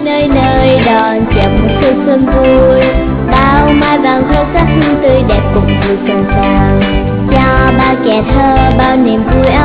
nơi nơi đón chào một cái xuân vui. Bao mai vàng khoe sắc tươi đẹp cùng vui xuân sang, cho bao trẻ thơ bao niềm vui